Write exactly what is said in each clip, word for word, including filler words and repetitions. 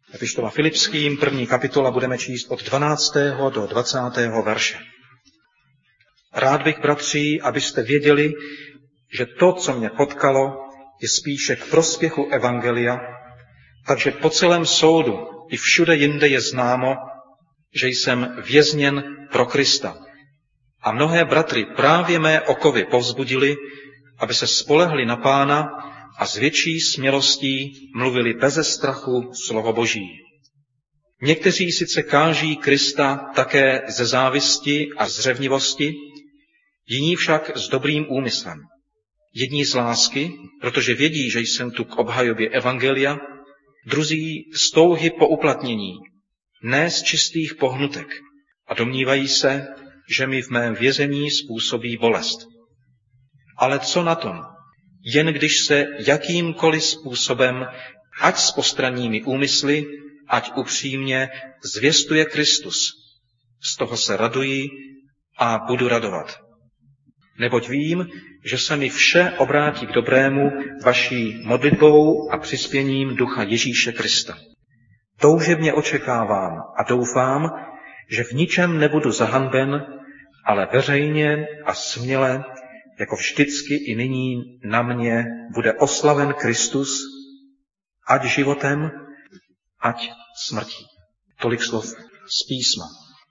Epištola Filipským, první kapitola, budeme číst od dvanáctého do dvacátého verše. Rád bych, bratři, abyste věděli, že to, co mě potkalo, je spíše k prospěchu evangelia, takže po celém soudu i všude jinde je známo, že jsem vězněn pro Krista. A mnohé bratry právě mé okovy povzbudili, aby se spolehli na Pána a s větší smělostí mluvili beze strachu slovo Boží. Někteří sice káží Krista také ze závisti a z řevnivosti, jiní však s dobrým úmyslem. Jedni z lásky, protože vědí, že jsem tu k obhajobě evangelia, druzí z touhy po uplatnění, ne z čistých pohnutek, a domnívají se, že mi v mém vězení způsobí bolest. Ale co na tom? Jen když se jakýmkoliv způsobem, ať s postranními úmysly, ať upřímně, zvěstuje Kristus. Z toho se raduji a budu radovat. Neboť vím, že se mi vše obrátí k dobrému vaší modlitbou a přispěním Ducha Ježíše Krista. Toužebně očekávám a doufám, že v ničem nebudu zahanben, ale veřejně a směle, jako vždycky i nyní na mě, bude oslaven Kristus, ať životem, ať smrtí. Tolik slov z písma.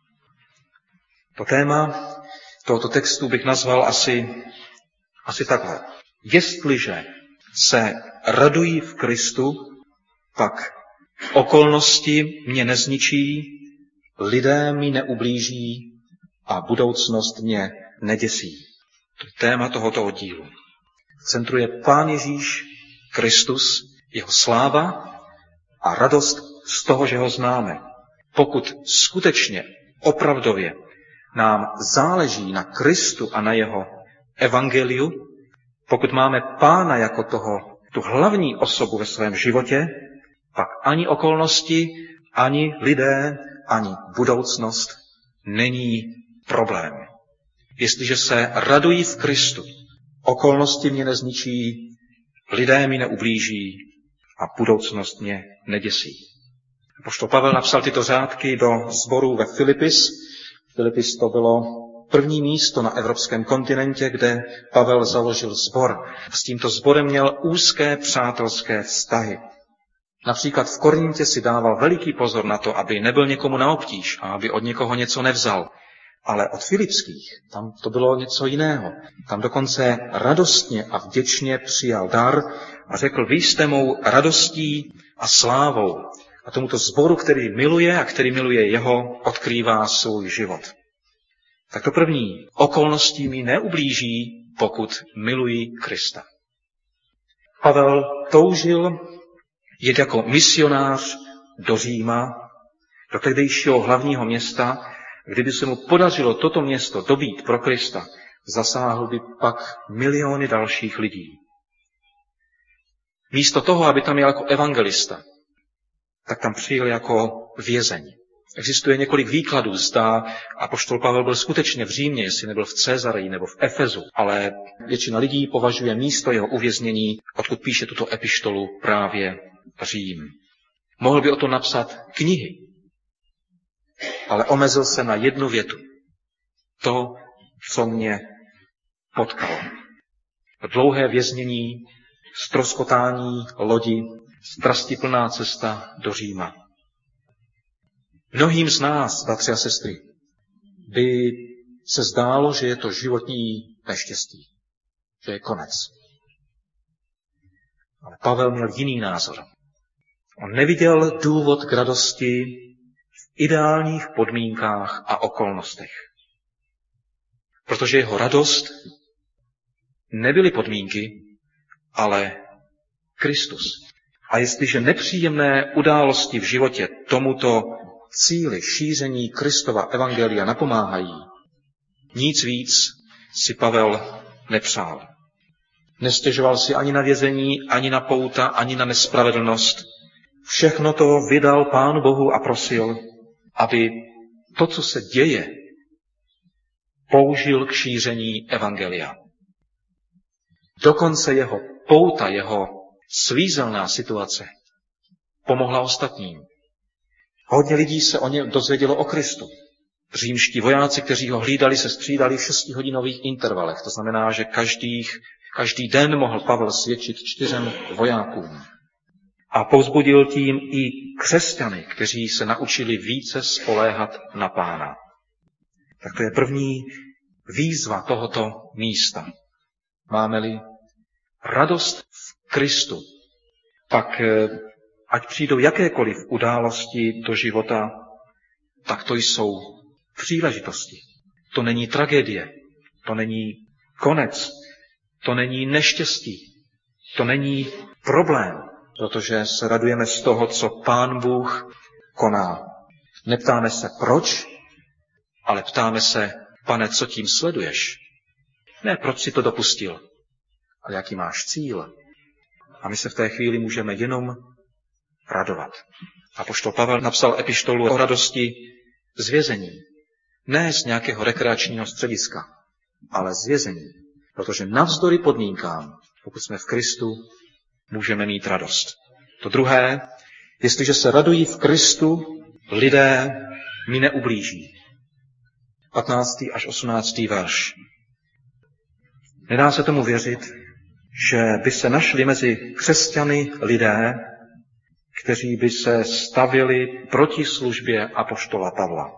To téma tohoto textu bych nazval asi, asi takhle. Jestliže se raduji v Kristu, pak okolnosti mě nezničí, lidé mi neublíží a budoucnost mě neděsí. To je téma tohoto oddílu. V centru je Pán Ježíš Kristus, jeho sláva a radost z toho, že ho známe. Pokud skutečně, opravdově nám záleží na Kristu a na jeho evangeliu, pokud máme Pána jako toho, tu hlavní osobu ve svém životě, pak ani okolnosti, ani lidé, ani budoucnost není problém. Jestliže se radují v Kristu, okolnosti mě nezničí, lidé mi neublíží a budoucnost mě neděsí. Apoštol Pavel napsal tyto řádky do sboru ve Filipis. Filipis to bylo první místo na evropském kontinentě, kde Pavel založil sbor. S tímto sborem měl úzké přátelské vztahy. Například v Korintě si dával veliký pozor na to, aby nebyl někomu na obtíž a aby od někoho něco nevzal. Ale od Filipských tam to bylo něco jiného. Tam dokonce radostně a vděčně přijal dar a řekl, vy jste mou radostí a slávou. A tomuto sboru, který miluje a který miluje jeho, odkrývá svůj život. Tak to první, okolností mi neublíží, pokud miluji Krista. Pavel toužil jet jako misionář do Říma, do tehdejšího hlavního města. Kdyby se mu podařilo toto město dobít pro Krista, zasáhl by pak miliony dalších lidí. Místo toho, aby tam jel jako evangelista, tak tam přijel jako vězeň. Existuje několik výkladů, zda apoštol Pavel byl skutečně v Římě, jestli nebyl v Cezareji nebo v Efezu, ale většina lidí považuje místo jeho uvěznění, odkud píše tuto epištolu, právě Řím. Mohl by o tom napsat knihy, ale omezil se na jednu větu. To, co mě potkalo. Dlouhé věznění, ztroskotání lodi, strastiplná cesta do Říma. Mnohým z nás, bratři a sestry, by se zdálo, že je to životní neštěstí, že je konec. Ale Pavel měl jiný názor. On neviděl důvod k radosti v ideálních podmínkách a okolnostech. Protože jeho radost nebyly podmínky, ale Kristus. A jestliže nepříjemné události v životě tomuto cíli šíření Kristova evangelia napomáhají, nic víc si Pavel nepřál. Nestěžoval si ani na vězení, ani na pouta, ani na nespravedlnost. Všechno to vydal Pánu Bohu a prosil, aby to, co se děje, použil k šíření evangelia. Dokonce jeho pouta, jeho svízelná situace pomohla ostatním. Hodně lidí se o ně dozvědělo o Kristu. Římští vojáci, kteří ho hlídali, se střídali v šestihodinových intervalech. To znamená, že každých, každý den mohl Pavel svědčit čtyřem vojákům. A povzbudil tím i křesťany, kteří se naučili více spoléhat na Pána. Tak to je první výzva tohoto místa. Máme-li radost v Kristu, pak ať přijdou jakékoliv události do života, tak to jsou příležitosti. To není tragédie, to není konec, to není neštěstí, to není problém, protože se radujeme z toho, co Pán Bůh koná. Neptáme se proč, ale ptáme se, Pane, co tím sleduješ? Ne, proč si to dopustil, ale jaký máš cíl. A my se v té chvíli můžeme jenom radovat. Apoštol Pavel napsal epištolu o radosti z vězení. Ne z nějakého rekreačního střediska, ale z vězení. Protože navzdory podmínkám, pokud jsme v Kristu, můžeme mít radost. To druhé, jestliže se radují v Kristu, lidé mi neublíží. patnáctý až osmnáctý verš. Nedá se tomu věřit, že by se našli mezi křesťany lidé, kteří by se stavili proti službě apoštola Pavla.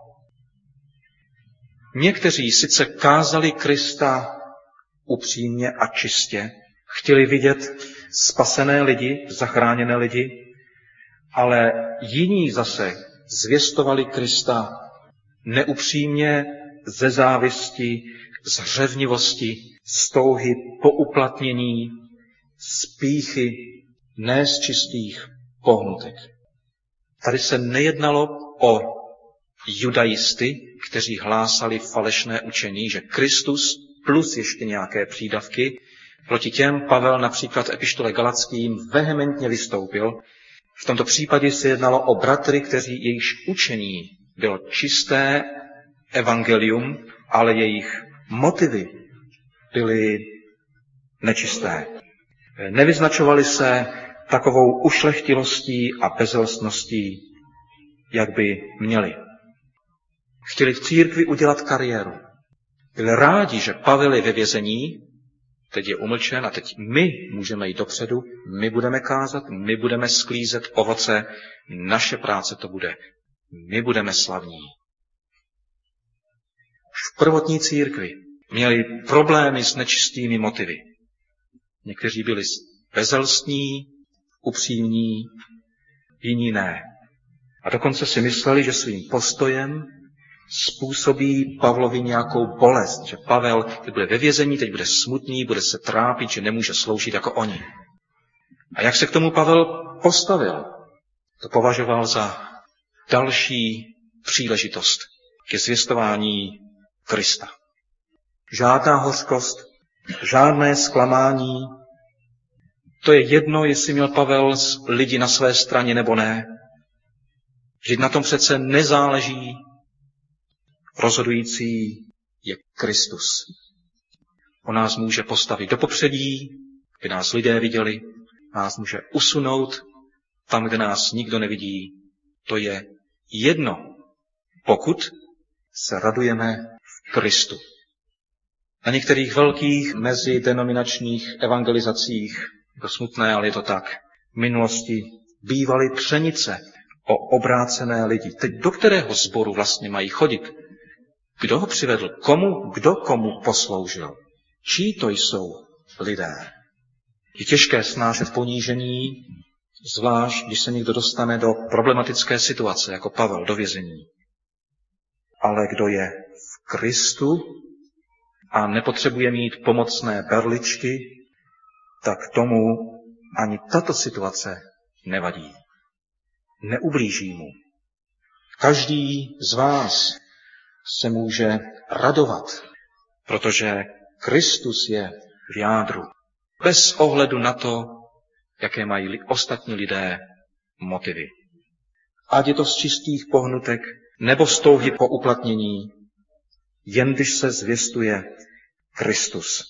Někteří sice kázali Krista upřímně a čistě, chtěli vidět spasené lidi, zachráněné lidi, ale jiní zase zvěstovali Krista neupřímně, ze závisti, z hřevnivosti, z touhy po uplatnění, z pýchy, ne z čistých pohnutek. Tady se nejednalo o judaisty, kteří hlásali falešné učení, že Kristus plus ještě nějaké přídavky. Proti těm Pavel například v epištole Galackým vehementně vystoupil. V tomto případě se jednalo o bratry, kteří jejichž učení bylo čisté evangelium, ale jejich motivy byly nečisté. Nevyznačovali se takovou ušlechtilostí a bezelstností, jak by měli. Chtěli v církvi udělat kariéru. Byli rádi, že Pavel je ve vězení, teď je umlčen a teď my můžeme jít dopředu, my budeme kázat, my budeme sklízet ovoce, naše práce to bude, my budeme slavní. Už v prvotní církvi měli problémy s nečistými motivy. Někteří byli bezelstní, upřímní, jiní ne. A dokonce si mysleli, že svým postojem způsobí Pavlovi nějakou bolest, že Pavel teď bude ve vězení, teď bude smutný, bude se trápit, že nemůže sloužit jako oni. A jak se k tomu Pavel postavil? To považoval za další příležitost ke zvěstování Krista. Žádná hořkost, žádné zklamání. To je jedno, jestli měl Pavel lidi na své straně nebo ne. Vždyť na tom přece nezáleží. Rozhodující je Kristus. On nás může postavit do popředí, aby nás lidé viděli, nás může usunout tam, kde nás nikdo nevidí. To je jedno, pokud se radujeme v Kristu. Na některých velkých mezidenominačních evangelizacích, to smutné, ale je to tak, v minulosti bývaly třenice o obrácené lidi. Teď do kterého sboru vlastně mají chodit? Kdo ho přivedl? Komu? Kdo komu posloužil? Čí to jsou lidé? Je těžké snášet ponížení, zvlášť když se někdo dostane do problematické situace, jako Pavel, do vězení. Ale kdo je v Kristu a nepotřebuje mít pomocné berličky, tak tomu ani tato situace nevadí. Neublíží mu. Každý z vás se může radovat, protože Kristus je v jádru. Bez ohledu na to, jaké mají ostatní lidé motivy. Ať je to z čistých pohnutek, nebo z touhy po uplatnění, jen když se zvěstuje Kristus.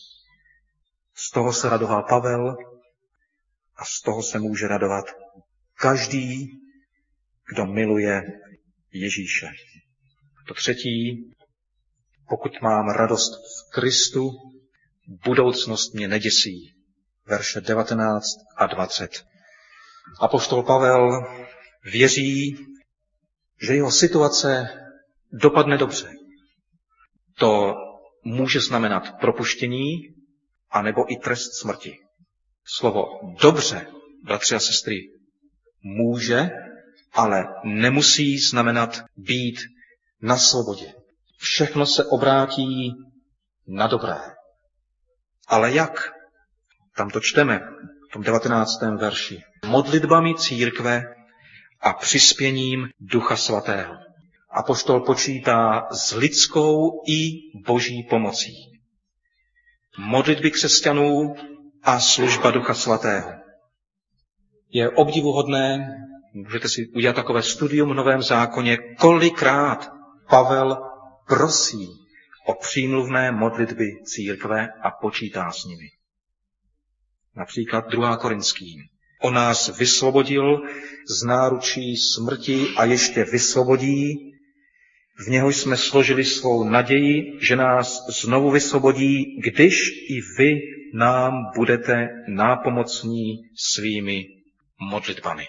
Z toho se radoval Pavel a z toho se může radovat každý, kdo miluje Ježíše. To třetí, pokud mám radost v Kristu, budoucnost mě neděsí. Verše devatenáct a dvacet. Apoštol Pavel věří, že jeho situace dopadne dobře. To může znamenat propuštění, anebo i trest smrti. Slovo dobře, bratři a sestry, může, ale nemusí znamenat být na svobodě. Všechno se obrátí na dobré. Ale jak? Tam to čteme v tom devatenáctém verši. Modlitbami církve a přispěním Ducha Svatého. Apoštol počítá s lidskou i boží pomocí. Modlitby křesťanů a služba Ducha Svatého. Je obdivuhodné, můžete si udělat takové studium v Novém zákoně, kolikrát Pavel prosí o přímluvné modlitby církve a počítá s nimi. Například druhá Korinským. On nás vysvobodil z náručí smrti a ještě vysvobodí. V něho jsme složili svou naději, že nás znovu vysvobodí, když i vy nám budete nápomocní svými modlitbami.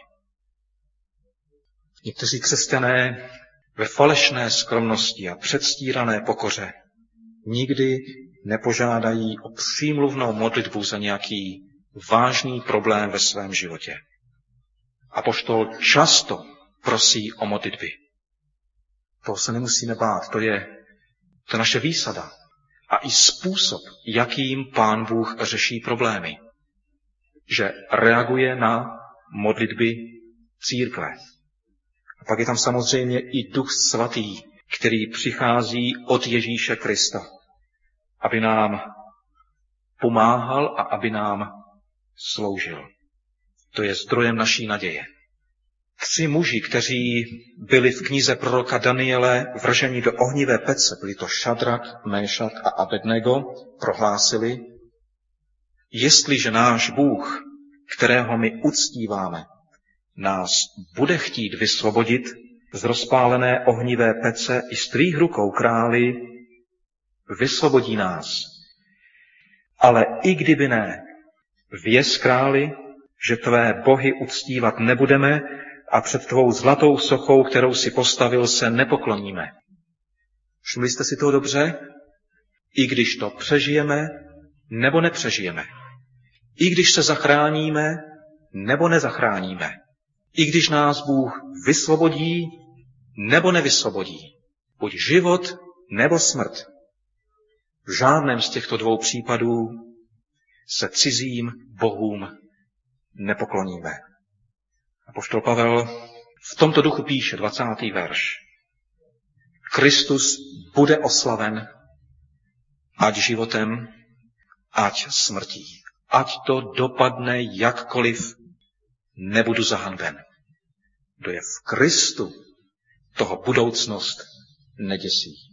Někteří křesťané ve falešné skromnosti a předstírané pokoře nikdy nepožádají o přímluvnou modlitbu za nějaký vážný problém ve svém životě. Apoštol často prosí o modlitby. Toho se nemusíme bát, to je, to je naše výsada a i způsob, jakým Pán Bůh řeší problémy. Že reaguje na modlitby církve. A pak je tam samozřejmě i Duch Svatý, který přichází od Ježíše Krista, aby nám pomáhal a aby nám sloužil. To je zdrojem naší naděje. Tři muži, kteří byli v knize proroka Daniele vrženi do ohnivé pece, byli to Šadrak, Méšak a Abednego, prohlásili, jestliže náš Bůh, kterého my uctíváme, nás bude chtít vysvobodit z rozpálené ohnivé pece i z tvých rukou, králi, vysvobodí nás. Ale i kdyby ne, věz, králi, že tvé bohy uctívat nebudeme a před tvou zlatou sochou, kterou si postavil, se nepokloníme. Všimli jste si toho dobře? I když to přežijeme, nebo nepřežijeme. I když se zachráníme, nebo nezachráníme. I když nás Bůh vysvobodí, nebo nevysvobodí. Buď život, nebo smrt. V žádném z těchto dvou případů se cizím bohům nepokloníme. Apoštol Pavel v tomto duchu píše dvacátý verš. Kristus bude oslaven, ať životem, ať smrtí. Ať to dopadne jakkoliv, nebudu zahanben. Kdo je v Kristu, toho budoucnost neděsí.